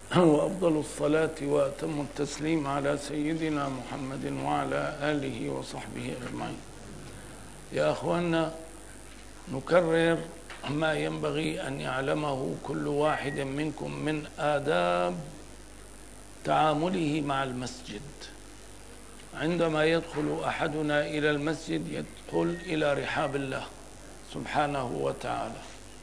وأفضل الصلاة وأتم التسليم على سيدنا محمد وعلى آله وصحبه أجمعين. يا أخوانا، نكرر ما ينبغي أن يعلمه كل واحد منكم من آداب تعامله مع المسجد. عندما يدخل أحدنا إلى المسجد يدخل إلى رحاب الله سبحانه وتعالى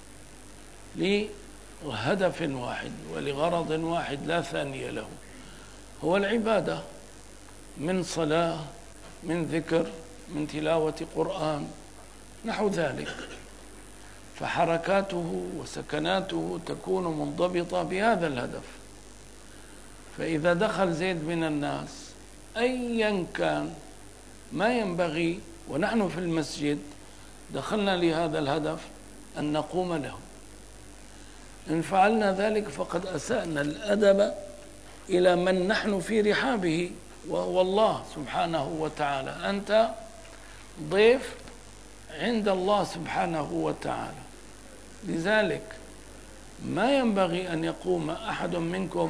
لهدف واحد ولغرض واحد لا ثاني له، هو العبادة، من صلاة، من ذكر، من تلاوة قرآن، نحو ذلك. فحركاته وسكناته تكون منضبطة بهذا الهدف. فإذا دخل زيد من الناس أيا كان ما ينبغي ونحن في المسجد دخلنا لهذا الهدف أن نقوم له. إن فعلنا ذلك فقد أسأنا الأدب إلى من نحن في رحابه، وهو الله سبحانه وتعالى. أنت ضيف عند الله سبحانه وتعالى، لذلك ما ينبغي أن يقوم أحد منكم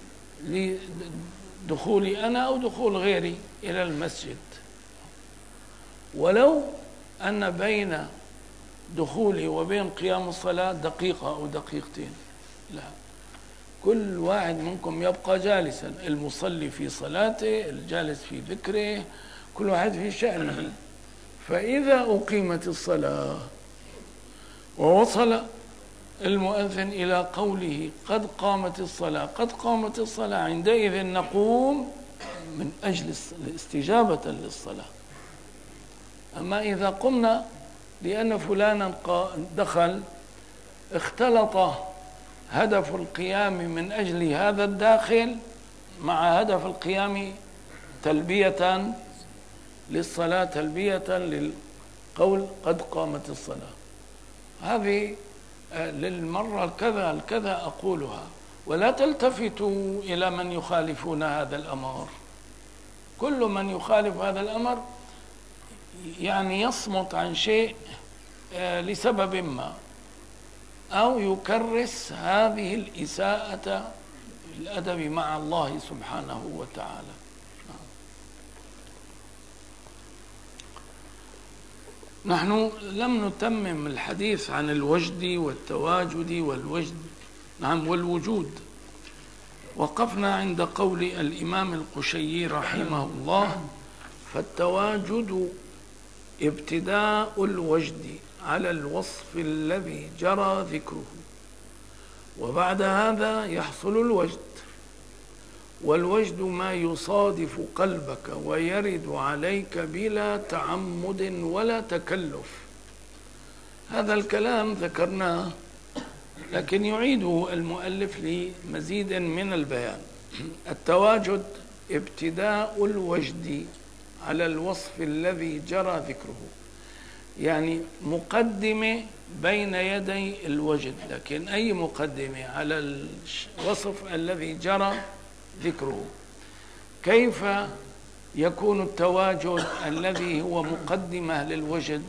لدخولي أنا أو دخول غيري إلى المسجد، ولو أن بين دخولي وبين قيام الصلاة دقيقة أو دقيقتين، لا، كل واحد منكم يبقى جالسا، المصلي في صلاته، الجالس في ذكره، كل واحد في شأنه. فإذا أقيمت الصلاة ووصل المؤذن إلى قوله قد قامت الصلاة، قد قامت الصلاة، عندئذ نقوم من أجل استجابة للصلاة. أما إذا قمنا لأن فلانا دخل، اختلط هدف القيام من أجل هذا الداخل مع هدف القيام تلبية للصلاة، تلبية للقول قد قامت الصلاة. هذه للمرة الكذا أقولها، ولا تلتفتوا إلى من يخالفون هذا الأمر. كل من يخالف هذا الأمر يعني يصمت عن شيء لسبب ما، أو يكرس هذه الإساءة الأدب مع الله سبحانه وتعالى. نحن لم نتمم الحديث عن الوجد والتواجد والوجود. وقفنا عند قول الإمام القشيري رحمه الله: فالتواجد ابتداء الوجد على الوصف الذي جرى ذكره، وبعد هذا يحصل الوجد. والوجد ما يصادف قلبك ويرد عليك بلا تعمد ولا تكلف. هذا الكلام ذكرناه، لكن يعيده المؤلف لمزيد من البيان. التواجد ابتداء الوجد على الوصف الذي جرى ذكره، يعني مقدمة بين يدي الوجد، لكن أي مقدمة على الوصف الذي جرى ذكره. كيف يكون التواجد الذي هو مقدمة للوجد؟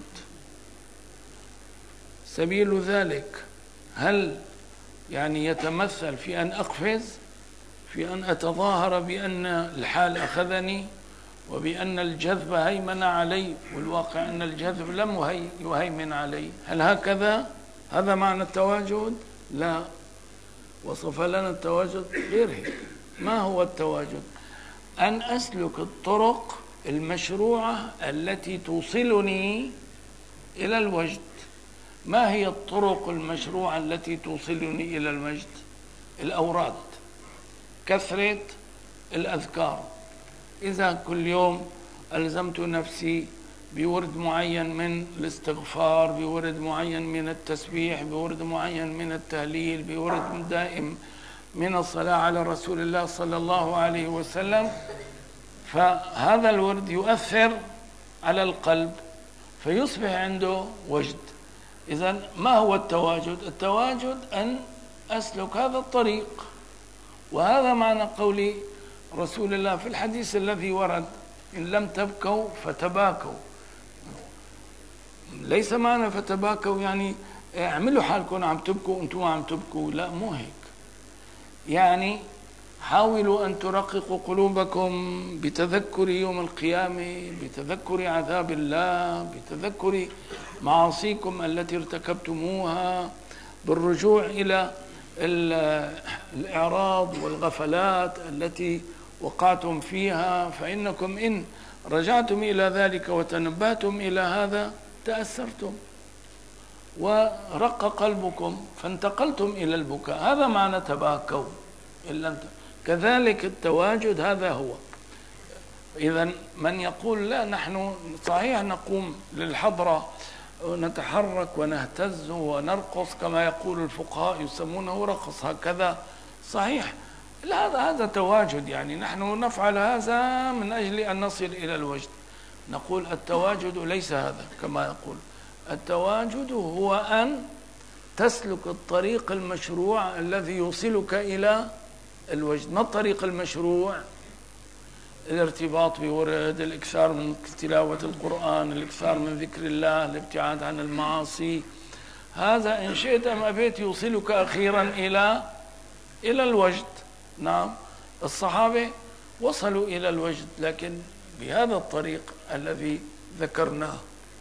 سبيل ذلك هل يعني يتمثل في أن أقفز، في أن أتظاهر بأن الحال أخذني وبأن الجذب هيمن علي، والواقع أن الجذب لم يهيمن علي؟ هل هكذا؟ هذا معنى التواجد؟ لا، وصف لنا التواجد غير هيك. ما هو التواجد؟ أن أسلك الطرق المشروعة التي توصلني إلى الوجد. ما هي الطرق المشروعة التي توصلني إلى الوجد؟ الأوراد، كثرة الأذكار. إذا كل يوم ألزمت نفسي بورد معين من الاستغفار، بورد معين من التسبيح، بورد معين من التهليل، بورد دائم من الصلاة على رسول الله صلى الله عليه وسلم، فهذا الورد يؤثر على القلب فيصبح عنده وجد. إذن ما هو التواجد؟ التواجد أن أسلك هذا الطريق، وهذا معنى قول رسول الله في الحديث الذي ورد: إن لم تبكوا فتباكوا. ليس معنى فتباكوا يعني اعملوا حالكم عم تبكوا، أنتم عم تبكوا، لا، مو هيك. يعني حاولوا أن ترققوا قلوبكم بتذكر يوم القيامة، بتذكر عذاب الله، بتذكر معاصيكم التي ارتكبتموها، بالرجوع إلى الإعراض والغفلات التي وقعتم فيها. فإنكم إن رجعتم إلى ذلك وتنبهتم إلى هذا تأثرتم ورق قلبكم فانتقلتم إلى البكاء. هذا معنى تباكوا. كذلك التواجد هذا هو. إذن من يقول لا نحن صحيح نقوم للحضرة ونتحرك ونهتز ونرقص كما يقول الفقهاء يسمونه رقص هكذا، صحيح هذا تواجد، يعني نحن نفعل هذا من أجل أن نصل إلى الوجد. نقول التواجد ليس هذا كما يقول. التواجد هو أن تسلك الطريق المشروع الذي يوصلك إلى الوجد. ما الطريق المشروع؟ الارتباط بورد، الإكثار من تلاوة القرآن، الإكثار من ذكر الله، الابتعاد عن المعاصي. هذا إن شئت أم أبيت يوصلك أخيرا إلى الوجد. نعم، الصحابة وصلوا إلى الوجد لكن بهذا الطريق الذي ذكرناه.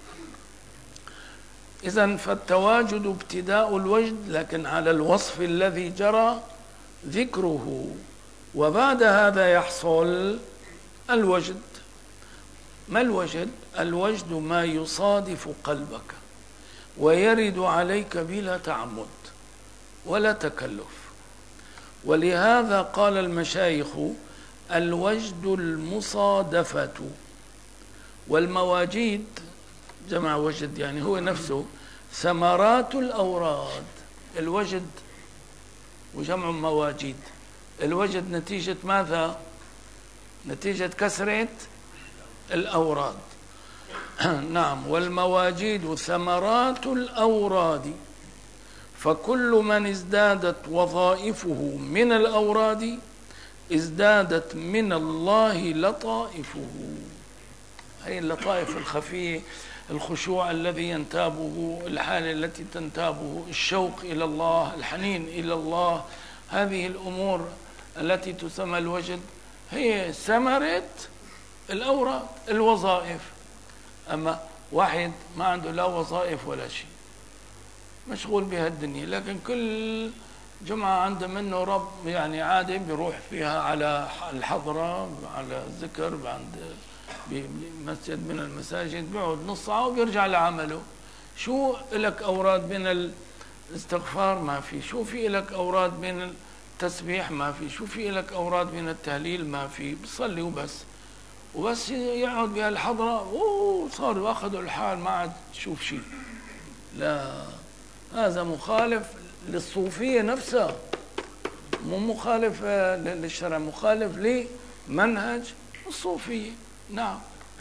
إذن فالتواجد ابتداء الوجد لكن على الوصف الذي جرى ذكره، وبعد هذا يحصل الوجد. ما الوجد؟ الوجد ما يصادف قلبك ويرد عليك بلا تعمد ولا تكلف. ولهذا قال المشايخ الوجد المصادفة. والمواجيد جمع وجد يعني هو نفسه ثمرات الأوراد. الوجد وجمع مواجيد. الوجد نتيجة ماذا؟ نتيجة كثرة الأوراد. نعم، والمواجيد ثمرات الأوراد، فكل من ازدادت وظائفه من الأوراد ازدادت من الله لطائفه. هي اللطائف الخفية، الخشوع الذي ينتابه، الحالة التي تنتابه، الشوق إلى الله، الحنين إلى الله. هذه الأمور التي تسمى الوجد هي ثمرة الأوراد، الوظائف. أما واحد ما عنده لا وظائف ولا شيء، مشغول بها الدنيا، لكن كل جمعة عنده منه رب يعني عادي بيروح فيها على الحضرة، على الذكر عند بمسجد من المساجد، بيقعد نص ساعة وبيرجع لعمله. شو لك أوراد من الاستغفار؟ ما في. شو في لك أوراد من التسبيح؟ ما في. شو في لك أوراد من التهليل؟ ما في. بصلي وبس يقعد بهالحضرة صار أخذوا الحال ما عاد تشوف شيء. لا، هذا مخالف للصوفية نفسها، مو مخالف للشرع، مخالف لمنهج الصوفية. نعم،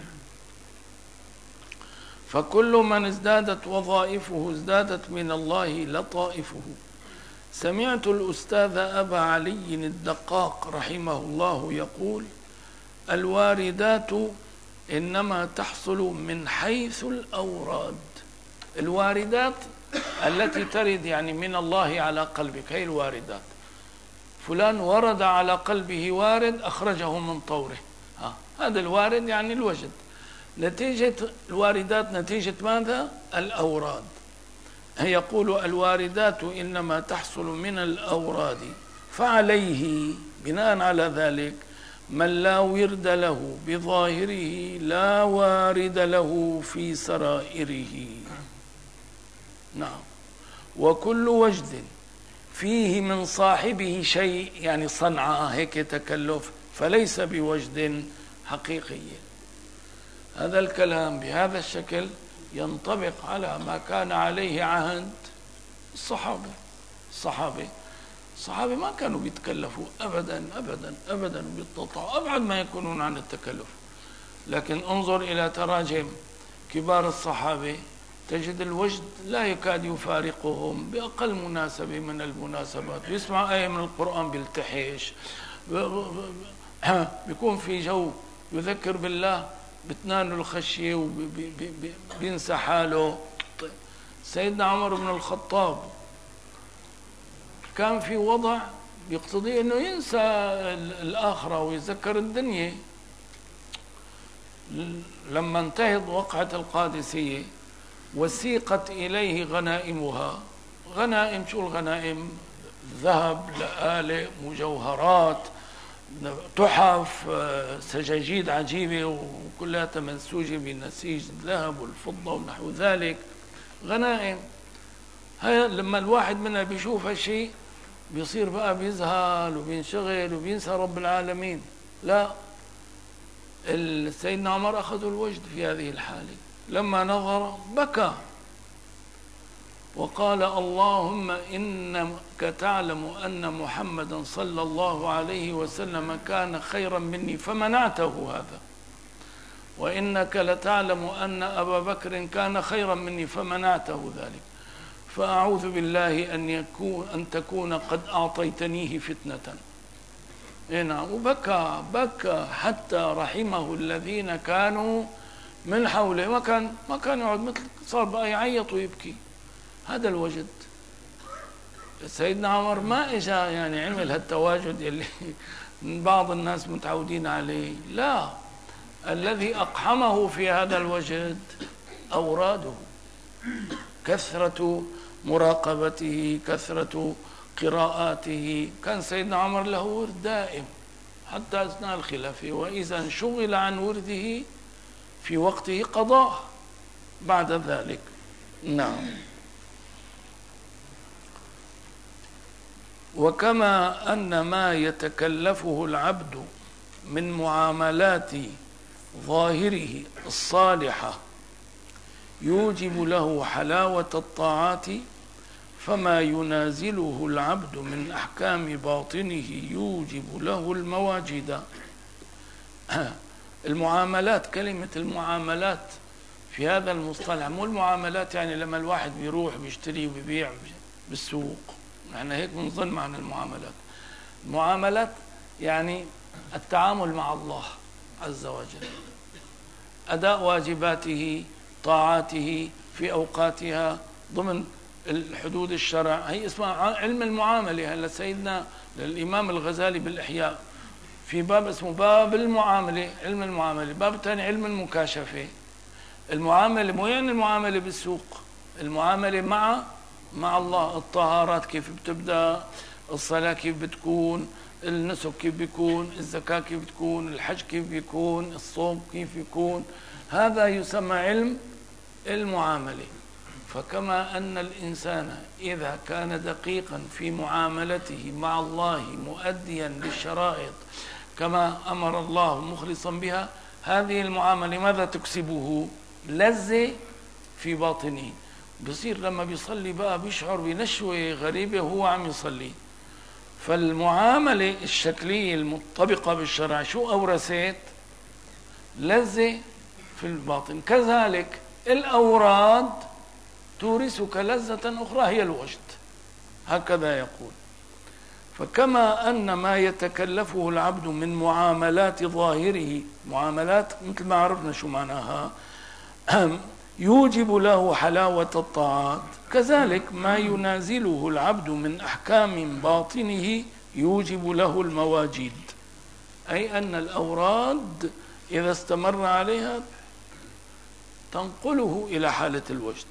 فكل من ازدادت وظائفه ازدادت من الله لطائفه. سمعت الأستاذ أبا علي الدقاق رحمه الله يقول الواردات إنما تحصل من حيث الأوراد. الواردات التي ترد يعني من الله على قلبك، هي الواردات. فلان ورد على قلبه وارد أخرجه من طوره، هذا الوارد يعني الوجد. نتيجة الواردات نتيجة ماذا؟ الأوراد. يقول الواردات إنما تحصل من الأوراد، فعليه بناء على ذلك من لا ورد له بظاهره لا وارد له في سرائره. نعم، وكل وجد فيه من صاحبه شيء يعني صنعة هيك تكلف فليس بوجد حقيقي. هذا الكلام بهذا الشكل ينطبق على ما كان عليه عهد الصحابة ما كانوا بيتكلفوا أبدا أبدا أبدا بالتطوع، أبعد ما يكونون عن التكلف. لكن انظر إلى تراجم كبار الصحابة تجد الوجد لا يكاد يفارقهم بأقل مناسبة من المناسبات. بيسمع آية من القرآن بيلتحش، بيكون في جو يذكر بالله بتنال الخشية وبينسى حاله. سيدنا عمر بن الخطاب كان في وضع يقتضي أنه ينسى الآخرة ويذكر الدنيا. لما انتهت وقعة القادسية وسيقت إليه غنائمها، غنائم، شو الغنائم؟ ذهب، لآلئ، مجوهرات، تحف، سجاجيد عجيبة وكلها منسوجة بنسيج الذهب والفضة ونحو ذلك، غنائم. هاي لما الواحد منا بيشوف هالشيء بيصير بقى بيذهل وبينشغل وبينسى رب العالمين. لا، سيدنا عمر أخذوا الوجد في هذه الحالة، لما نظر بكى وقال: اللهم إنك تعلم أن محمدا صلى الله عليه وسلم كان خيرا مني فمنعته هذا، وإنك لتعلم أن أبا بكر كان خيرا مني فمنعته ذلك، فأعوذ بالله أن تكون قد أعطيتنيه فتنة. هنا وبكى حتى رحمه الذين كانوا من حوله. ما كان يقعد، مثل صار بقى يعيط ويبكي. هذا الوجد. سيدنا عمر ما اجى يعني عمل هالتواجد اللي بعض الناس متعودين عليه، لا، الذي أقحمه في هذا الوجد أوراده، كثرة مراقبته، كثرة قراءاته. كان سيدنا عمر له ورد دائم حتى أثناء الخلافة، وإذا انشغل عن ورده في وقته قضاه بعد ذلك. نعم. وكما أن ما يتكلفه العبد من معاملات ظاهره الصالحة يوجب له حلاوة الطاعات، فما ينازله العبد من أحكام باطنه يوجب له المواجد. المعاملات، كلمة المعاملات في هذا المصطلح، مو المعاملات يعني لما الواحد بيروح بيشتري وبيبيع بالسوق، احنا هيك بنظن معنى المعاملات. المعاملات يعني التعامل مع الله عز وجل، أداء واجباته، طاعاته في أوقاتها ضمن الحدود الشرع، هي اسمها علم المعاملة. هلا سيدنا الإمام الغزالي بالإحياء في باب اسمه باب المعاملة، علم المعاملة. باب ثاني علم المكاشفة. المعاملة مو يعني المعاملة بالسوق، المعاملة مع الله. الطهارات كيف بتبدأ، الصلاة كيف بتكون، النسك كيف بيكون، الزكاة كيف بتكون، الحج كيف بيكون، الصوم كيف يكون. هذا يسمى علم المعاملة. فكما أن الإنسان إذا كان دقيقا في معاملته مع الله مؤديا للشرائط كما أمر الله مخلصا بها، هذه المعاملة ماذا تكسبه؟ لذة في باطنه. بصير لما بيصلي بقى بيشعر بنشوة غريبة وهو عم يصلي. فالمعاملة الشكلية المطبقة بالشرع شو أورثت؟ لذة في الباطن. كذلك الأوراد تورثك لذة أخرى هي الوجد، هكذا يقول. فكما أن ما يتكلفه العبد من معاملات ظاهره، معاملات مثل ما عرفنا شو معناها، يوجب له حلاوة الطاعات، كذلك ما ينازله العبد من أحكام باطنه يوجب له المواجد، أي أن الأوراد إذا استمر عليها تنقله إلى حالة الوجد.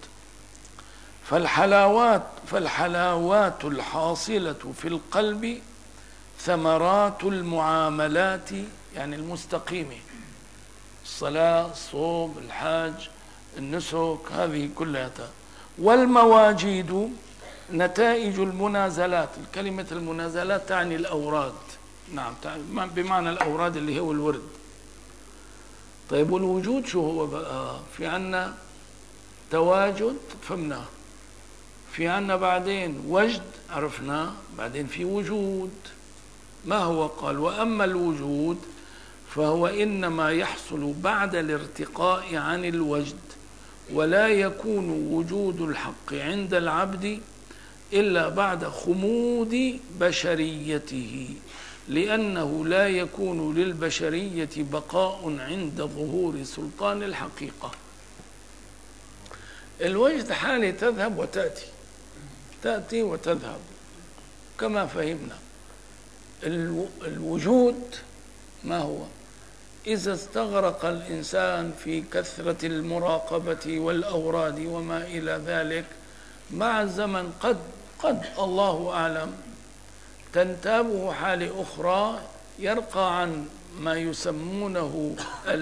فالحلاوات الحاصلة في القلب ثمرات المعاملات، يعني المستقيمة، الصلاة، الصوم، الحج، النسك، هذه كلها. والمواجيد نتائج المنازلات. الكلمة المنازلات تعني الأوراد، نعم، بمعنى الأوراد اللي هو الورد. طيب والوجود شو هو بقى؟ في عنا تواجد فهمناه، في عنا بعدين وجد عرفناه، بعدين في وجود. ما هو؟ قال: وأما الوجود فهو إنما يحصل بعد الارتقاء عن الوجد، ولا يكون وجود الحق عند العبد إلا بعد خمود بشريته، لأنه لا يكون للبشرية بقاء عند ظهور سلطان الحقيقة. الوجد حالة تذهب وتأتي، تأتي وتذهب كما فهمنا. الوجود ما هو؟ إذا استغرق الإنسان في كثرة المراقبة والأوراد وما إلى ذلك، مع الزمن قد الله أعلم تنتابه حالة أخرى يرقى عن ما يسمونه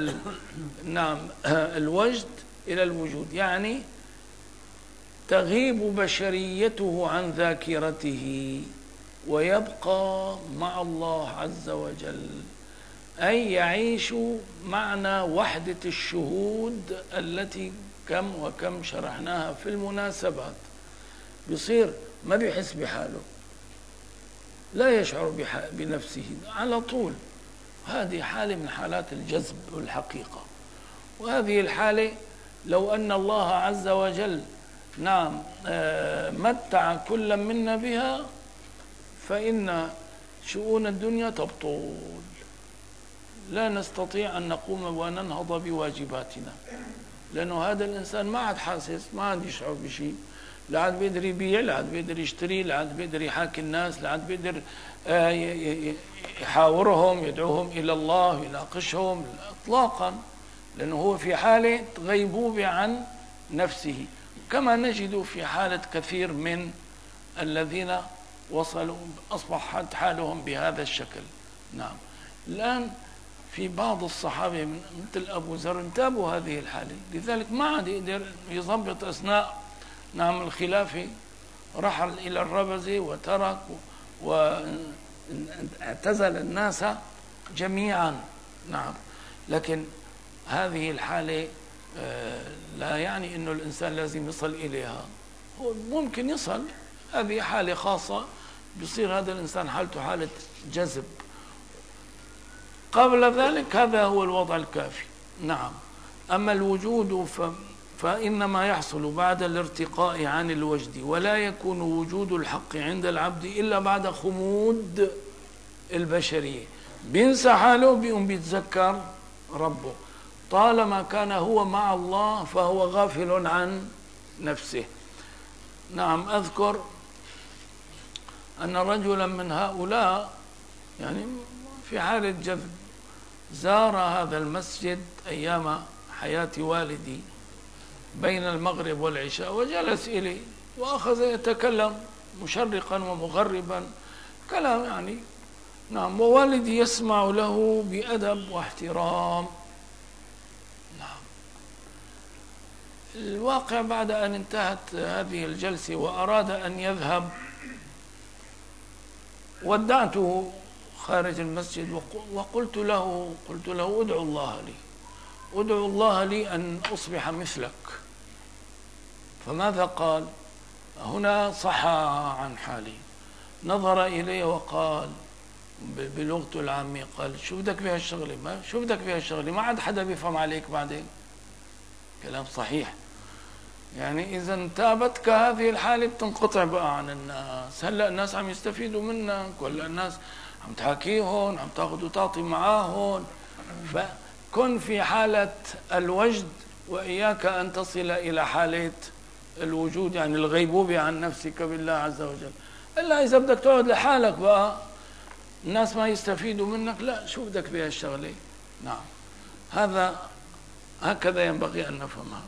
الوجد إلى الوجود، يعني تغيب بشريته عن ذاكرته ويبقى مع الله عز وجل، أي يعيش معنى وحدة الشهود التي كم وكم شرحناها في المناسبات. بيصير ما بيحس بحاله، لا يشعر بنفسه على طول. هذه حالة من حالات الجذب والحقيقة، وهذه الحالة لو أن الله عز وجل متع كل منا بها فإن شؤون الدنيا تبطل، لا نستطيع أن نقوم وننهض بواجباتنا، لأنه هذا الإنسان ما عاد حاسس، ما عاد يشعر بشيء، لا عاد بيقدر يبيع، لا عاد بيقدر يشتري، لا عاد بيقدر يحاكي الناس، لا عاد بيقدر يحاورهم، يدعوهم إلى الله، يناقشهم إطلاقا، لأنه هو في حالة غيبوبة عن نفسه، كما نجد في حالة كثير من الذين وصلوا أصبحت حالهم بهذا الشكل. نعم، الآن في بعض الصحابة مثل أبو ذر انتابوا هذه الحالة، لذلك ما عاد يقدر يضبط أثناء الخلافة، رحل إلى الربزة وترك واعتزل الناس جميعا. نعم، لكن هذه الحالة لا يعني أنه الإنسان لازم يصل إليها، هو ممكن يصل، هذه حالة خاصة، بيصير هذا الإنسان حالته حالة جذب. قبل ذلك هذا هو الوضع الكافي. نعم، أما الوجود فإنما يحصل بعد الارتقاء عن الوجد، ولا يكون وجود الحق عند العبد إلا بعد خمود البشرية، بينسى حاله بيقوم بيتذكر ربه، طالما كان هو مع الله فهو غافل عن نفسه. نعم، أذكر أن رجلا من هؤلاء يعني في حالة جذب زار هذا المسجد أيام حياة والدي بين المغرب والعشاء، وجلس إلي وأخذ يتكلم مشرقا ومغربا كلام يعني نعم، ووالدي يسمع له بأدب واحترام. نعم، الواقع بعد أن انتهت هذه الجلسة وأراد أن يذهب، ودعته خارج المسجد وقلت له ادعو الله لي أن أصبح مثلك. فماذا قال؟ هنا صحى عن حالي، نظر إلي وقال بلغته العامية، قال شو بدك بهالشغلة؟ ما عاد حدا بيفهم عليك بعدين. كلام صحيح، يعني إذا انتابتك هذه الحالة بتنقطع بقى عن الناس. هلأ الناس عم يستفيدوا منك، ولا الناس عم تحاكيهم، عم تاخذ وتعطي معاهم، فكن في حالة الوجد، وإياك أن تصل إلى حالة الوجود، يعني الغيبوبة عن نفسك بالله عز وجل. إلا إذا بدك تقعد لحالك بقى الناس ما يستفيدوا منك، لا، شو بدك بهالشغلة؟ نعم، هكذا ينبغي أن نفهمها.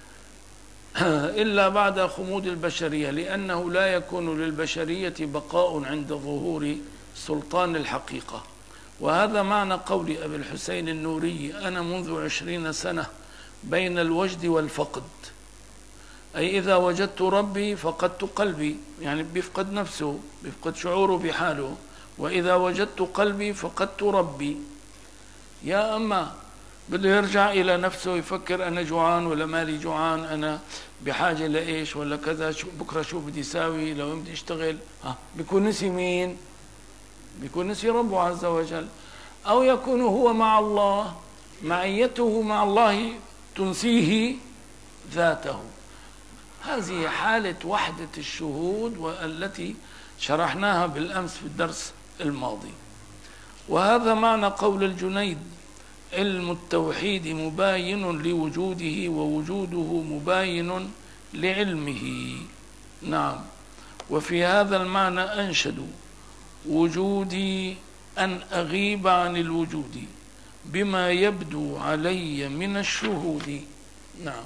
إلا بعد خمود البشرية، لأنه لا يكون للبشرية بقاء عند ظهور سلطان الحقيقة. وهذا معنى قول أبي الحسين النوري: أنا منذ 20 سنة بين الوجد والفقد، أي إذا وجدت ربي فقدت قلبي، يعني بيفقد نفسه، بيفقد شعوره بحاله، وإذا وجدت قلبي فقدت ربي. يا أما بده يرجع إلى نفسه يفكر أنا جوعان ولا مالي جوعان، أنا بحاجة لإيش ولا كذا، بكرة شو بدي ساوي، لو بدي اشتغل، بيكون نسي مين؟ بيكون نسي ربه عز وجل. أو يكون هو مع الله، معيته مع الله تنسيه ذاته. هذه حالة وحدة الشهود، والتي شرحناها بالأمس في الدرس الماضي. وهذا معنى قول الجنيد: علم التوحيد مباين لوجوده، ووجوده مباين لعلمه. نعم، وفي هذا المعنى أنشدوا: وجودي أن أغيب عن الوجود بما يبدو علي من الشهود. نعم.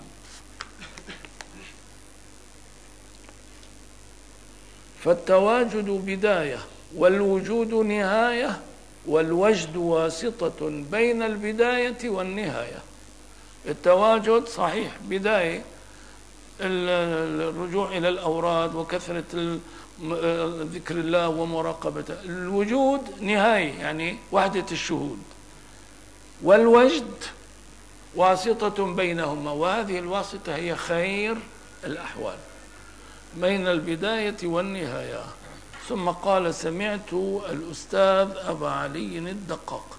فالتواجد بداية والوجود نهاية، والوجد واسطة بين البداية والنهاية. التواجد صحيح بداية، الرجوع إلى الأوراد وكثرة ذكر الله ومراقبته. الوجود نهاية يعني وحدة الشهود، والوجد واسطة بينهما، وهذه الواسطة هي خير الأحوال بين البداية والنهاية. ثم قال: سمعت الأستاذ أبا علي الدقاق.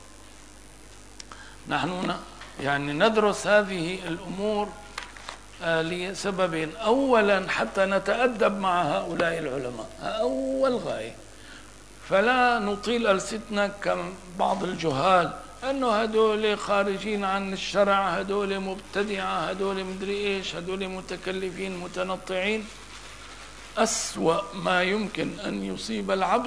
نحن يعني ندرس هذه الأمور لسببين: أولا حتى نتأدب مع هؤلاء العلماء، أول غاية، فلا نطيل ألسنتنا كبعض الجهال أنه هدول خارجين عن الشرع، هدول مبتدعة، هدول مدري إيش، هدول متكلفين متنطعين. أسوأ ما يمكن أن يصيب العبد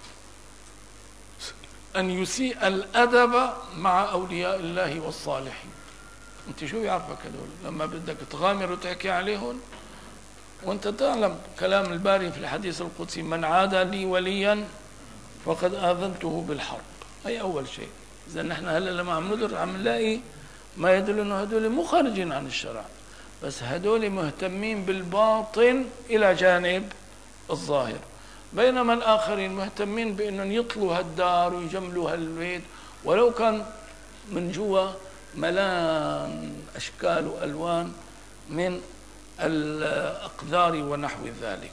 أن يسيء الأدب مع أولياء الله والصالحين. أنت شو يعرفك هدول لما بدك تغامر وتحكي عليهم وأنت تعلم كلام الباري في الحديث القدسي: من عاد لي وليا فقد آذنته بالحرب. هي أول شيء. إذا نحن هلا لما عم ندر عم نلاقي ما يدل أنه هدول مو خارجين عن الشرع، بس هدول مهتمين بالباطن إلى جانب الظاهر، بينما الآخرين مهتمين بأنهم يطلوا هالدار ويجملوا هالبيت ولو كان من جوا ملان أشكال وألوان من الأقدار ونحو ذلك.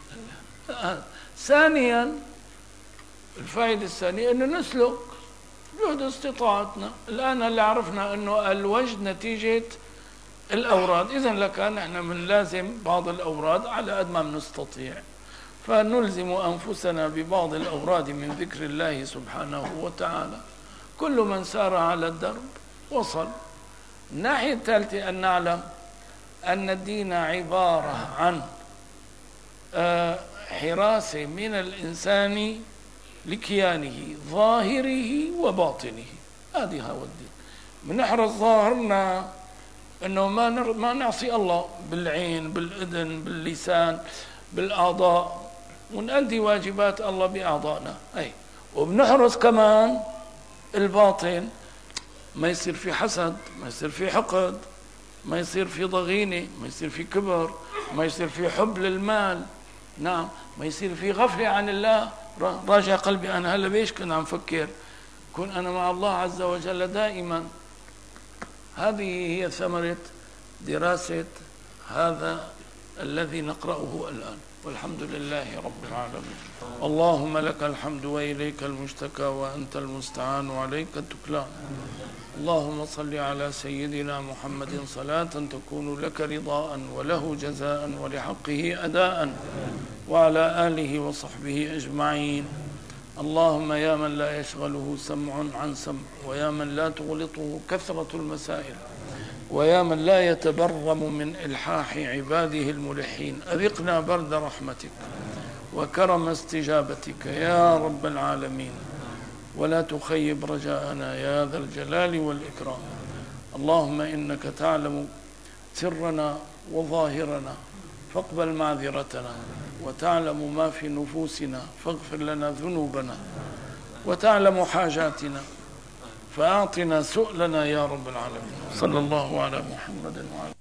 ثانيا، الفائدة الثانية أنه نسلك جهد استطاعتنا. الآن اللي عرفنا أنه الوجد نتيجة الأوراد، إذن لكان نحن من لازم بعض الأوراد على قد ما بنستطيع، فنلزم أنفسنا ببعض الأوراد من ذكر الله سبحانه وتعالى. كل من سار على الدرب وصل. الناحية الثالثة أن نعلم أن الدين عبارة عن حراسة من الإنسان لكيانه ظاهره وباطنه. هذه هو الدين. بنحرص ظاهرنا أنه ما نعصي الله بالعين بالإذن باللسان بالأعضاء، ونأدي واجبات الله بأعضائنا. وبنحرص كمان الباطن، ما يصير في حسد، ما يصير في حقد، ما يصير في ضغينة، ما يصير في كبر، ما يصير في حب للمال. نعم. ما يصير في غفلة عن الله. راجع قلبي أنا هلا بيش كنت عم فكر، كن أنا مع الله عز وجل دائما. هذه هي ثمرة دراسة هذا الذي نقرأه الآن، والحمد لله رب العالمين. اللهم لك الحمد وإليك المشتكى وأنت المستعان وعليك التكلان. اللهم صل على سيدنا محمد صلاة تكون لك رضاء وله جزاء ولحقه أداء، وعلى آله وصحبه أجمعين. اللهم يا من لا يشغله سمع عن سمع، ويا من لا تغلطه كثرة المسائل، ويا من لا يتبرم من إلحاح عباده الملحين، أذقنا برد رحمتك وكرم استجابتك يا رب العالمين، ولا تخيب رجاءنا يا ذا الجلال والإكرام. اللهم إنك تعلم سرنا وظاهرنا فاقبل معذرتنا، وتعلم ما في نفوسنا فاغفر لنا ذنوبنا، وتعلم حاجاتنا فأعطنا سؤلنا يا رب العالمين. صلى الله على محمد وعلى